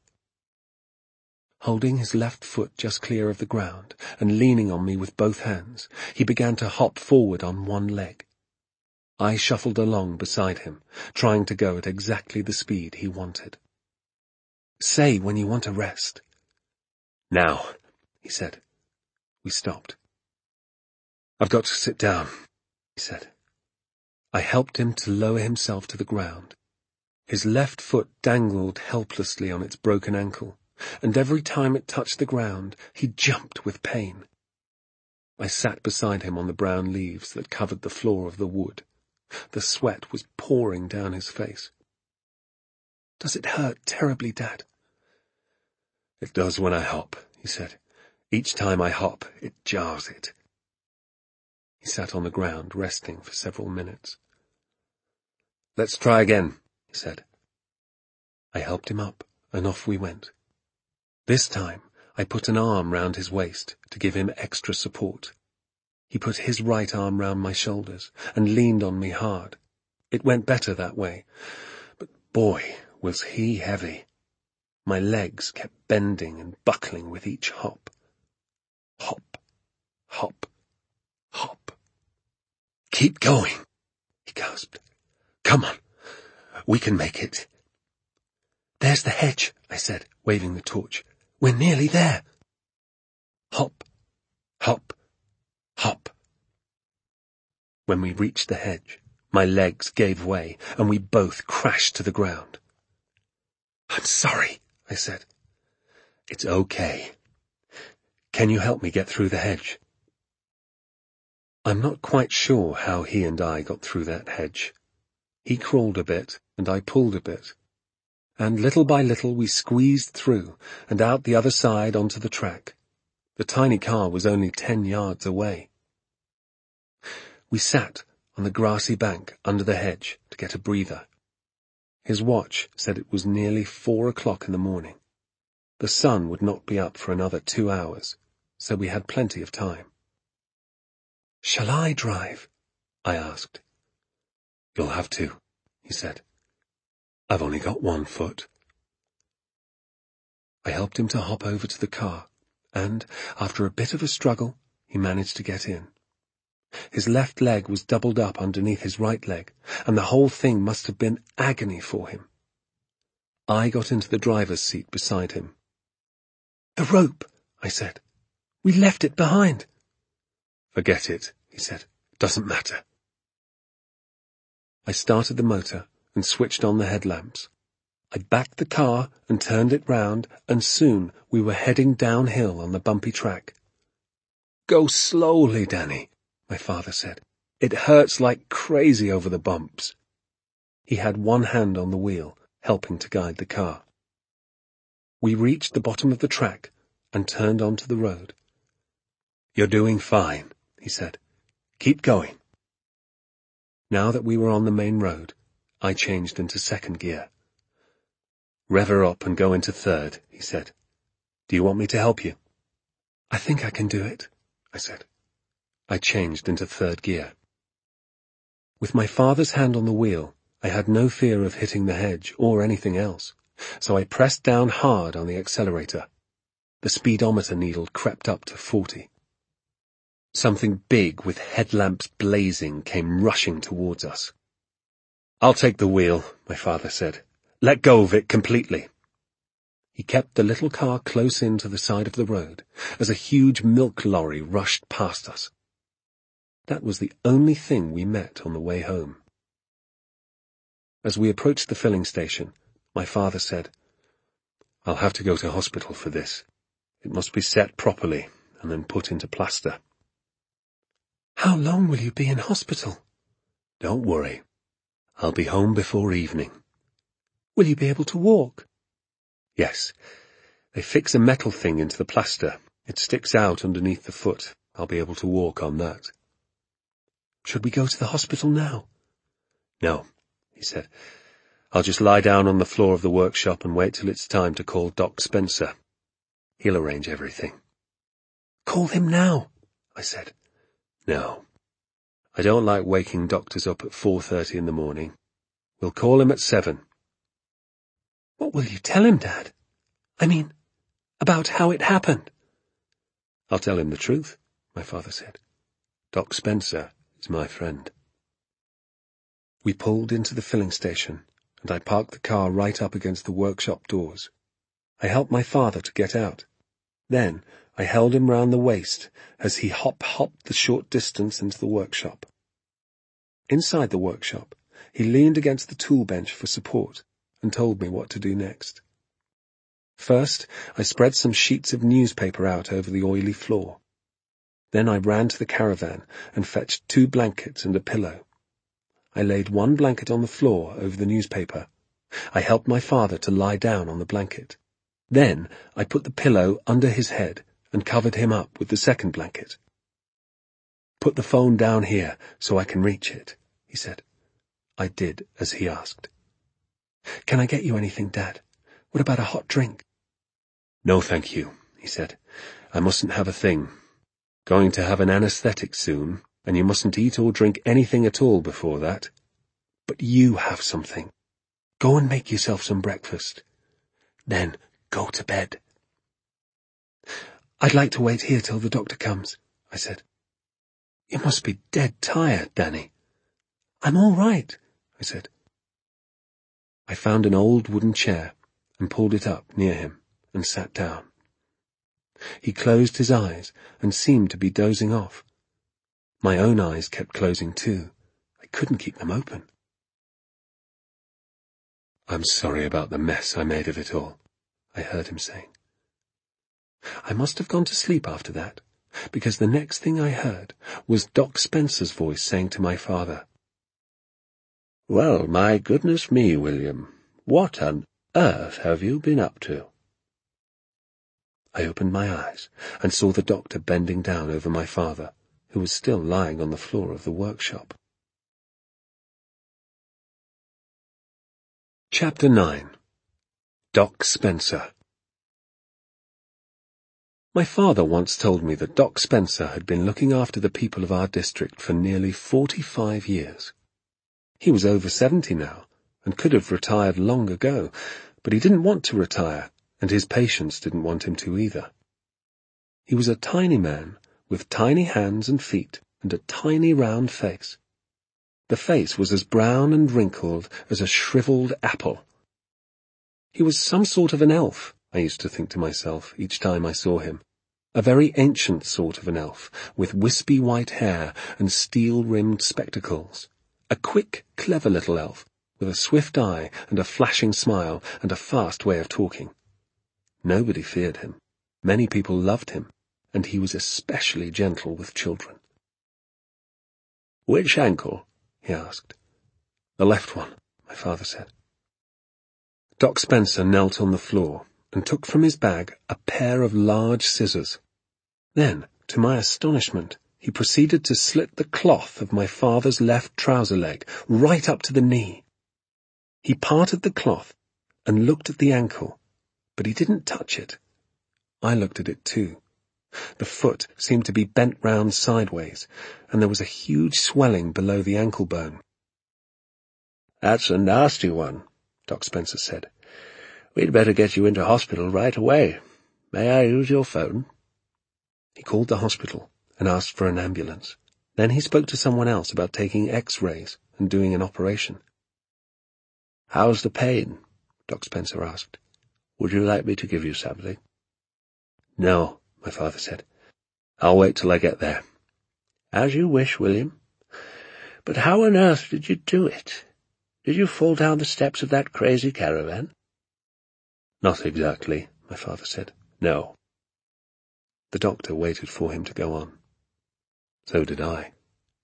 Holding his left foot just clear of the ground and leaning on me with both hands, he began to hop forward on one leg. I shuffled along beside him, trying to go at exactly the speed he wanted. Say when you want to rest. Now, he said. We stopped. I've got to sit down, he said. I helped him to lower himself to the ground. His left foot dangled helplessly on its broken ankle, and every time it touched the ground, he jumped with pain. I sat beside him on the brown leaves that covered the floor of the wood. The sweat was pouring down his face. Does it hurt terribly, Dad? It does when I hop, he said. Each time I hop, it jars it. He sat on the ground, resting for several minutes. Let's try again, he said. I helped him up, and off we went. This time, I put an arm round his waist to give him extra support. He put his right arm round my shoulders and leaned on me hard. It went better that way, but boy, was he heavy. My legs kept bending and buckling with each hop. Hop, hop, hop. Keep going, he gasped. Come on, we can make it. There's the hedge, I said, waving the torch. We're nearly there. Hop, hop, hop. When we reached the hedge, my legs gave way, and we both crashed to the ground. I'm sorry, I said. It's okay. Can you help me get through the hedge? I'm not quite sure how he and I got through that hedge. He crawled a bit, and I pulled a bit. And little by little we squeezed through, and out the other side onto the track. The tiny car was only ten yards away. We sat on the grassy bank under the hedge to get a breather. His watch said it was nearly four o'clock in the morning. The sun would not be up for another two hours, so we had plenty of time. Shall I drive? I asked. You'll have to, he said. I've only got one foot. I helped him to hop over to the car, and, after a bit of a struggle, he managed to get in. His left leg was doubled up underneath his right leg, and the whole thing must have been agony for him. I got into the driver's seat beside him. The rope, I said. We left it behind. Forget it, he said. Doesn't matter. I started the motor and switched on the headlamps. I backed the car and turned it round, and soon we were heading downhill on the bumpy track. Go slowly, Danny, my father said. It hurts like crazy over the bumps." He had one hand on the wheel, helping to guide the car. We reached the bottom of the track and turned onto the road. "You're doing fine," he said. "Keep going." Now that we were on the main road, I changed into second gear. "Rev her up and go into third," he said. "Do you want me to help you?" "I think I can do it," I said. I changed into third gear. With my father's hand on the wheel, I had no fear of hitting the hedge or anything else, so I pressed down hard on the accelerator. The speedometer needle crept up to forty. Something big with headlamps blazing came rushing towards us. "I'll take the wheel," my father said. "Let go of it completely." He kept the little car close in to the side of the road as a huge milk lorry rushed past us. That was the only thing we met on the way home. As we approached the filling station, my father said, "I'll have to go to hospital for this. It must be set properly and then put into plaster." "How long will you be in hospital?" "Don't worry. I'll be home before evening." "Will you be able to walk?" "Yes. They fix a metal thing into the plaster. It sticks out underneath the foot. I'll be able to walk on that." "Should we go to the hospital now?" "No," he said. "I'll just lie down on the floor of the workshop and wait till it's time to call Doc Spencer. He'll arrange everything." "Call him now," I said. "No. I don't like waking doctors up at four thirty in the morning. We'll call him at seven. "What will you tell him, Dad? I mean, about how it happened?" "I'll tell him the truth," my father said. "Doc Spencer is my friend." We pulled into the filling station, and I parked the car right up against the workshop doors. I helped my father to get out. Then I held him round the waist as he hop-hopped the short distance into the workshop. Inside the workshop, he leaned against the tool bench for support and told me what to do next. First, I spread some sheets of newspaper out over the oily floor. Then I ran to the caravan and fetched two blankets and a pillow. I laid one blanket on the floor over the newspaper. I helped my father to lie down on the blanket. Then I put the pillow under his head and covered him up with the second blanket. "Put the phone down here so I can reach it," he said. I did as he asked. "Can I get you anything, Dad? What about a hot drink?" "No, thank you," he said. "I mustn't have a thing. Going to have an anesthetic soon, and you mustn't eat or drink anything at all before that. But you have something. Go and make yourself some breakfast. Then go to bed." "I'd like to wait here till the doctor comes," I said. "You must be dead tired, Danny." "I'm all right," I said. I found an old wooden chair and pulled it up near him and sat down. He closed his eyes and seemed to be dozing off. My own eyes kept closing too. I couldn't keep them open. "I'm sorry about the mess I made of it all," I heard him saying. I must have gone to sleep after that, because the next thing I heard was Doc Spencer's voice saying to my father, "Well, my goodness me, William, what on earth have you been up to?" I opened my eyes and saw the doctor bending down over my father, who was still lying on the floor of the workshop. Chapter nine. Doc Spencer. My father once told me that Doc Spencer had been looking after the people of our district for nearly forty-five years. He was over seventy now, and could have retired long ago, but he didn't want to retire, and his patients didn't want him to either. He was a tiny man, with tiny hands and feet, and a tiny round face. The face was as brown and wrinkled as a shriveled apple. He was some sort of an elf, I used to think to myself each time I saw him. A very ancient sort of an elf, with wispy white hair and steel-rimmed spectacles. A quick, clever little elf, with a swift eye and a flashing smile and a fast way of talking. Nobody feared him. Many people loved him, and he was especially gentle with children. Which ankle? He asked. The left one, my father said. Doc Spencer knelt on the floor and took from his bag a pair of large scissors. Then, to my astonishment, he proceeded to slit the cloth of my father's left trouser leg right up to the knee. He parted the cloth and looked at the ankle, but he didn't touch it. I looked at it too. The foot seemed to be bent round sideways, and there was a huge swelling below the ankle bone. That's a nasty one, Doc Spencer said. We'd better get you into hospital right away. May I use your phone? He called the hospital and asked for an ambulance. Then he spoke to someone else about taking x-rays and doing an operation. How's the pain? Doc Spencer asked. Would you like me to give you something? No, my father said. I'll wait till I get there. As you wish, William. But how on earth did you do it? Did you fall down the steps of that crazy caravan? Not exactly, my father said. No. The doctor waited for him to go on. So did I.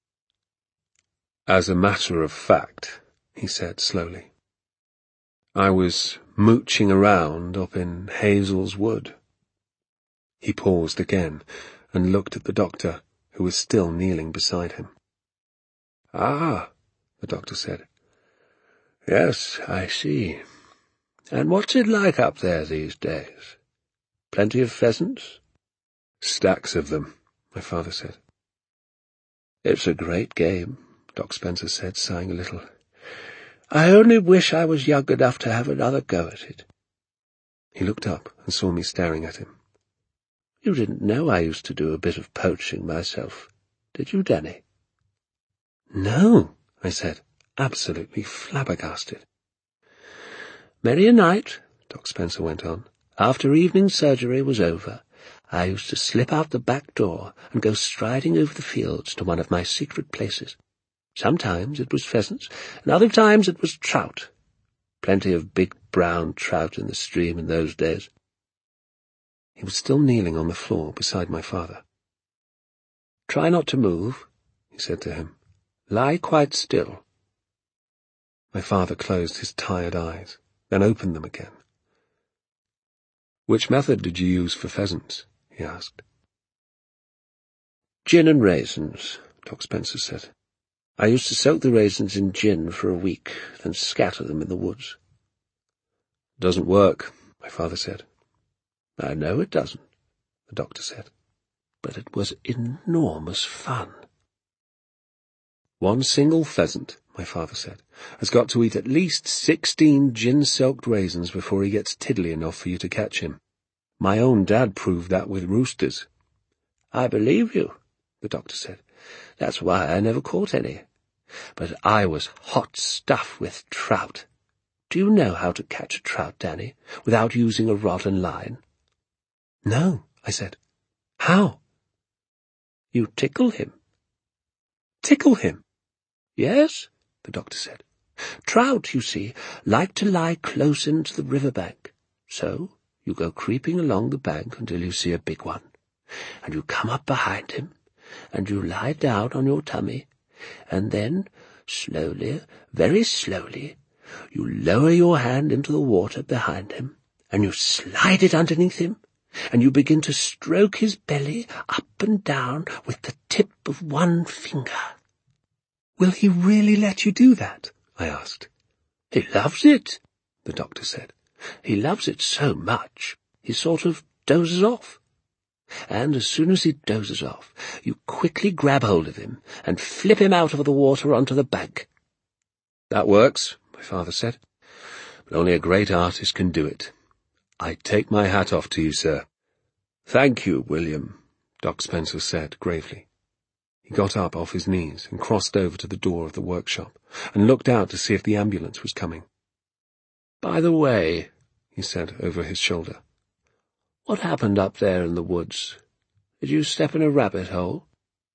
As a matter of fact, he said slowly, I was mooching around up in Hazel's Wood. He paused again and looked at the doctor, who was still kneeling beside him. Ah, the doctor said. Yes, I see. And what's it like up there these days? Plenty of pheasants? Stacks of them, my father said. It's a great game, Doc Spencer said, sighing a little. I only wish I was young enough to have another go at it. He looked up and saw me staring at him. You didn't know I used to do a bit of poaching myself, did you, Danny? No, I said, absolutely flabbergasted. Many a night, Doc Spencer went on, after evening surgery was over, I used to slip out the back door and go striding over the fields to one of my secret places. Sometimes it was pheasants, and other times it was trout. Plenty of big brown trout in the stream in those days. He was still kneeling on the floor beside my father. Try not to move, he said to him. Lie quite still. My father closed his tired eyes, then opened them again. Which method did you use for pheasants? He asked. Gin and raisins, Doc Spencer said. I used to soak the raisins in gin for a week, then scatter them in the woods. Doesn't work, my father said. I know it doesn't, the doctor said, but it was enormous fun. One single pheasant, my father said, has got to eat at least sixteen gin-soaked raisins before he gets tiddly enough for you to catch him. My own dad proved that with roosters. I believe you, the doctor said. That's why I never caught any. But I was hot stuff with trout. Do you know how to catch a trout, Danny, without using a rod and line? No, I said. How? You tickle him. Tickle him? Yes, the doctor said. Trout, you see, like to lie close into the river bank. So you go creeping along the bank until you see a big one, and you come up behind him, and you lie down on your tummy, and then, slowly, very slowly, you lower your hand into the water behind him, and you slide it underneath him, and you begin to stroke his belly up and down with the tip of one finger. Will he really let you do that? I asked. He loves it, the doctor said. He loves it so much, he sort of dozes off. And as soon as he dozes off, you quickly grab hold of him and flip him out of the water onto the bank. That works, my father said, but only a great artist can do it. I take my hat off to you, sir. Thank you, William, Doc Spencer said gravely. He got up off his knees and crossed over to the door of the workshop and looked out to see if the ambulance was coming. By the way, he said over his shoulder, what happened up there in the woods? Did you step in a rabbit hole?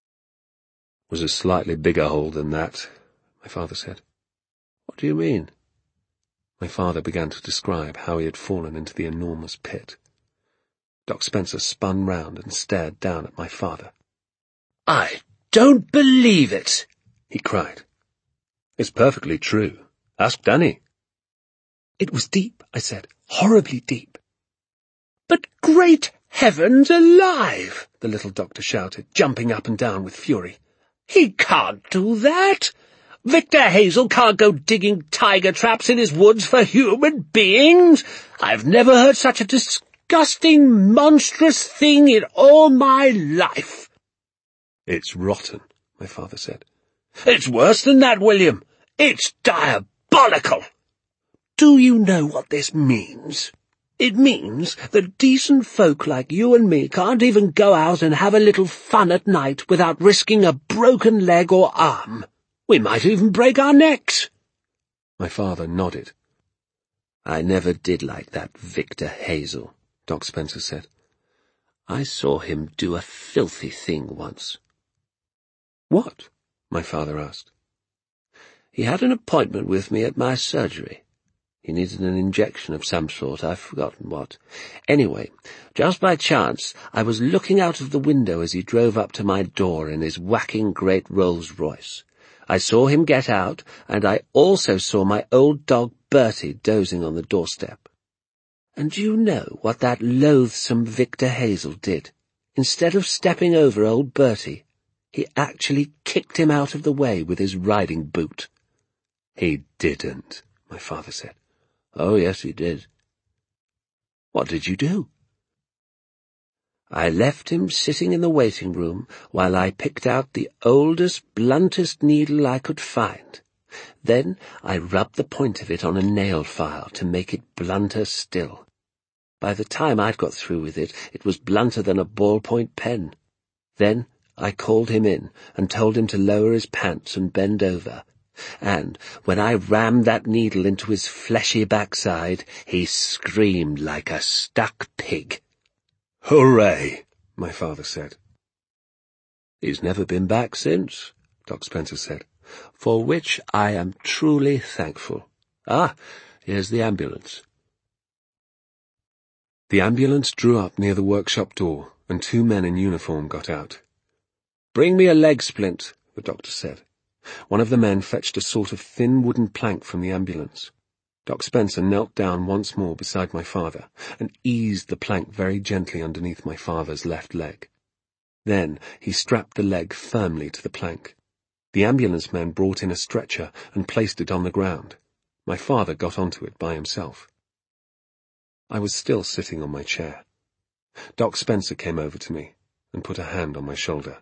It was a slightly bigger hole than that, my father said. What do you mean? My father began to describe how he had fallen into the enormous pit. Doc Spencer spun round and stared down at my father. I don't believe it, he cried. "It's perfectly true. Ask Danny." "It was deep," I said. "Horribly deep." "But great heavens alive!" the little doctor shouted, jumping up and down with fury. "He can't do that! Victor Hazel can't go digging tiger traps in his woods for human beings! I've never heard such a disgusting, monstrous thing in all my life!" "It's rotten," my father said. "It's worse than that, William. It's diabolical. Do you know what this means? It means that decent folk like you and me can't even go out and have a little fun at night without risking a broken leg or arm. We might even break our necks." My father nodded. "I never did like that Victor Hazel," Doc Spencer said. "I saw him do a filthy thing once." "What?" my father asked. "He had an appointment with me at my surgery. He needed an injection of some sort, I've forgotten what. Anyway, just by chance, I was looking out of the window as he drove up to my door in his whacking great Rolls-Royce. I saw him get out, and I also saw my old dog Bertie dozing on the doorstep. And do you know what that loathsome Victor Hazel did? Instead of stepping over old Bertie, he actually kicked him out of the way with his riding boot." "He didn't," my father said. "Oh, yes, he did." "What did you do?" "I left him sitting in the waiting room while I picked out the oldest, bluntest needle I could find. Then I rubbed the point of it on a nail file to make it blunter still. By the time I'd got through with it, it was blunter than a ballpoint pen. Then I called him in and told him to lower his pants and bend over. And when I rammed that needle into his fleshy backside, he screamed like a stuck pig." "Hooray!" my father said. "He's never been back since," Doc Spencer said, "for which I am truly thankful. Ah, here's the ambulance." The ambulance drew up near the workshop door, and two men in uniform got out. "Bring me a leg splint," the doctor said. One of the men fetched a sort of thin wooden plank from the ambulance. Doc Spencer knelt down once more beside my father and eased the plank very gently underneath my father's left leg. Then he strapped the leg firmly to the plank. The ambulance men brought in a stretcher and placed it on the ground. My father got onto it by himself. I was still sitting on my chair. Doc Spencer came over to me and put a hand on my shoulder.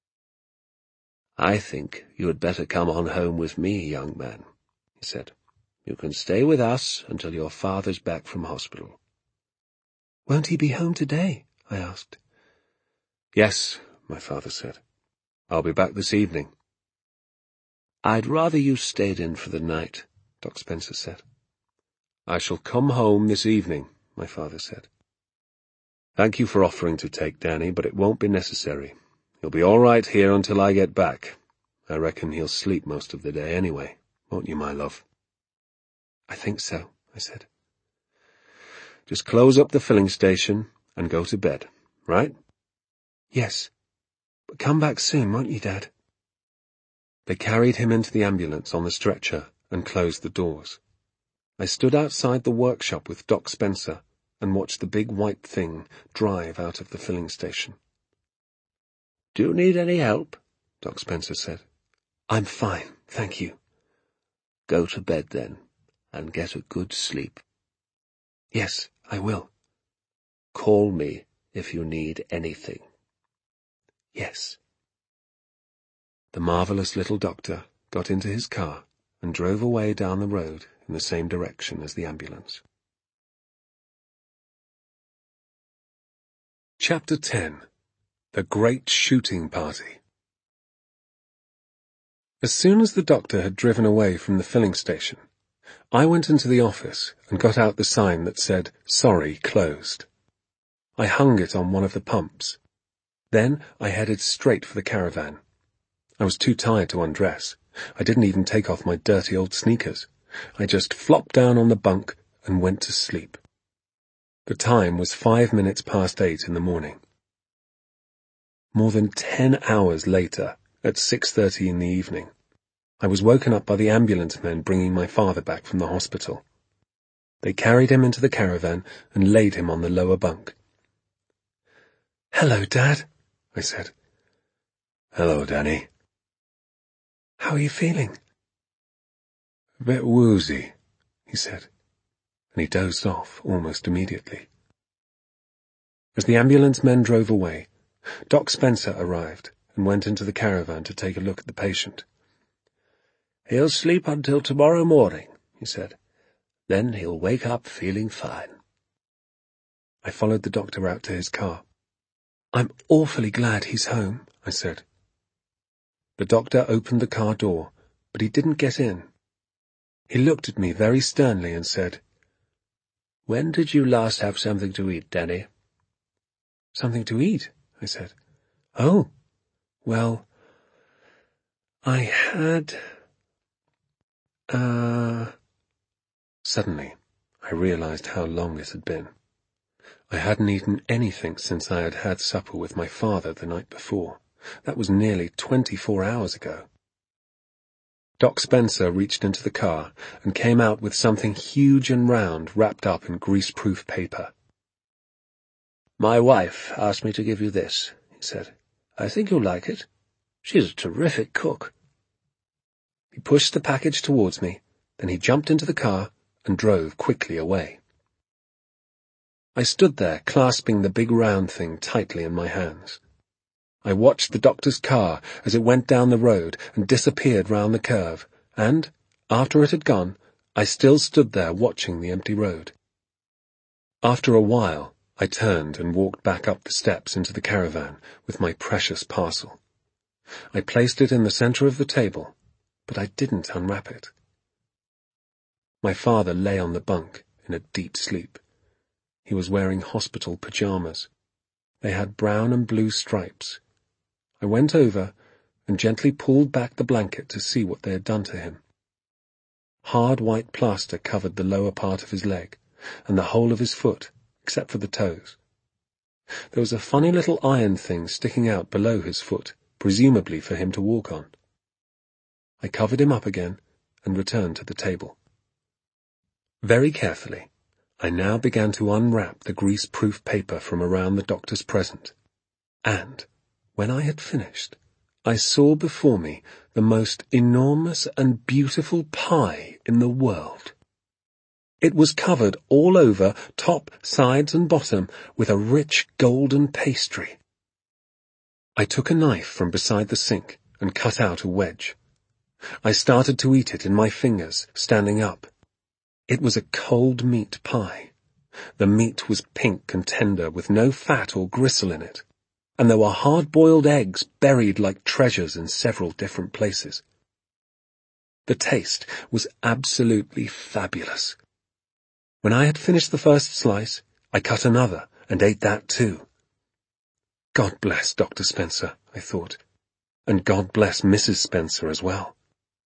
"I think you had better come on home with me, young man," he said. "You can stay with us until your father's back from hospital." "Won't he be home today?" I asked. "Yes," my father said. "I'll be back this evening." "I'd rather you stayed in for the night," Doc Spencer said. "I shall come home this evening," my father said. "Thank you for offering to take Danny, but it won't be necessary. He'll be all right here until I get back. I reckon he'll sleep most of the day anyway, won't you, my love?" "I think so," I said. "Just close up the filling station and go to bed, right?" "Yes. But come back soon, won't you, Dad?" They carried him into the ambulance on the stretcher and closed the doors. I stood outside the workshop with Doc Spencer and watched the big white thing drive out of the filling station. "Do you need any help?" Doc Spencer said. "I'm fine, thank you." "Go to bed then, and get a good sleep." "Yes, I will." "Call me if you need anything." "Yes." The marvellous little doctor got into his car and drove away down the road in the same direction as the ambulance. Chapter ten. The Great Shooting Party. As soon as the doctor had driven away from the filling station, I went into the office and got out the sign that said, "Sorry, closed." I hung it on one of the pumps. Then I headed straight for the caravan. I was too tired to undress. I didn't even take off my dirty old sneakers. I just flopped down on the bunk and went to sleep. The time was five minutes past eight in the morning. More than ten hours later, at six thirty in the evening, I was woken up by the ambulance men bringing my father back from the hospital. They carried him into the caravan and laid him on the lower bunk. "Hello, Dad," I said. "Hello, Danny." "How are you feeling?" "A bit woozy," he said, and he dozed off almost immediately. As the ambulance men drove away, Doc Spencer arrived and went into the caravan to take a look at the patient. "He'll sleep until tomorrow morning," he said. "Then he'll wake up feeling fine." I followed the doctor out to his car. "I'm awfully glad he's home," I said. The doctor opened the car door, but he didn't get in. He looked at me very sternly and said, "When did you last have something to eat, Danny?" "Something to eat?" I said. "Oh, well, I had, uh... Suddenly, I realized how long it had been. I hadn't eaten anything since I had had supper with my father the night before. That was nearly twenty-four hours ago. Doc Spencer reached into the car and came out with something huge and round wrapped up in greaseproof paper. "My wife asked me to give you this," he said. "I think you'll like it. She's a terrific cook." He pushed the package towards me, then he jumped into the car and drove quickly away. I stood there clasping the big round thing tightly in my hands. I watched the doctor's car as it went down the road and disappeared round the curve, and, after it had gone, I still stood there watching the empty road. After a while, I turned and walked back up the steps into the caravan with my precious parcel. I placed it in the center of the table, but I didn't unwrap it. My father lay on the bunk in a deep sleep. He was wearing hospital pajamas. They had brown and blue stripes. I went over and gently pulled back the blanket to see what they had done to him. Hard white plaster covered the lower part of his leg and the whole of his foot, except for the toes. There was a funny little iron thing sticking out below his foot, presumably for him to walk on. I covered him up again and returned to the table. Very carefully, I now began to unwrap the greaseproof paper from around the doctor's present, and, when I had finished, I saw before me the most enormous and beautiful pie in the world. It was covered all over, top, sides and bottom, with a rich golden pastry. I took a knife from beside the sink and cut out a wedge. I started to eat it in my fingers, standing up. It was a cold meat pie. The meat was pink and tender, with no fat or gristle in it, and there were hard-boiled eggs buried like treasures in several different places. The taste was absolutely fabulous. When I had finished the first slice, I cut another and ate that too. God bless Doctor Spencer, I thought, and God bless Missus Spencer as well.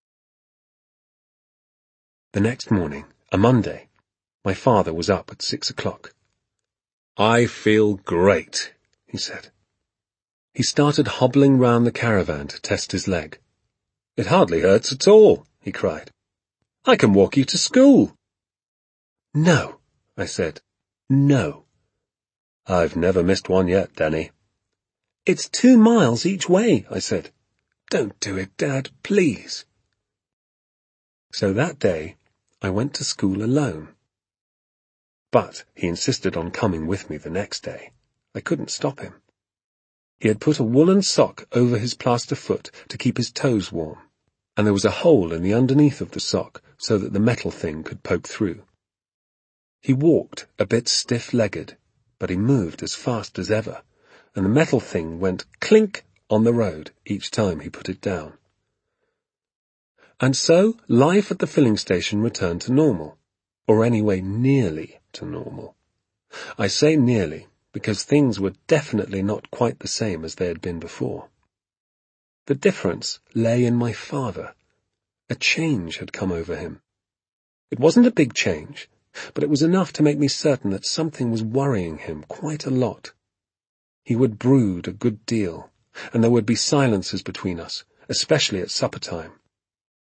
The next morning, a Monday, my father was up at six o'clock. "I feel great," he said. He started hobbling round the caravan to test his leg. "It hardly hurts at all," he cried. "I can walk you to school." "No," I said. "No." "I've never missed one yet, Danny." "It's two miles each way," I said. "Don't do it, Dad, please." So that day, I went to school alone. But he insisted on coming with me the next day. I couldn't stop him. He had put a woolen sock over his plaster foot to keep his toes warm, and there was a hole in the underneath of the sock so that the metal thing could poke through. He walked a bit stiff-legged, but he moved as fast as ever, and the metal thing went clink on the road each time he put it down. And so life at the filling station returned to normal, or anyway nearly to normal. I say nearly because things were definitely not quite the same as they had been before. The difference lay in my father. A change had come over him. It wasn't a big change, but it was enough to make me certain that something was worrying him quite a lot. He would brood a good deal, and there would be silences between us, especially at supper time.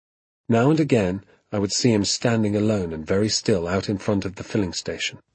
Now and again, I would see him standing alone and very still out in front of the filling station.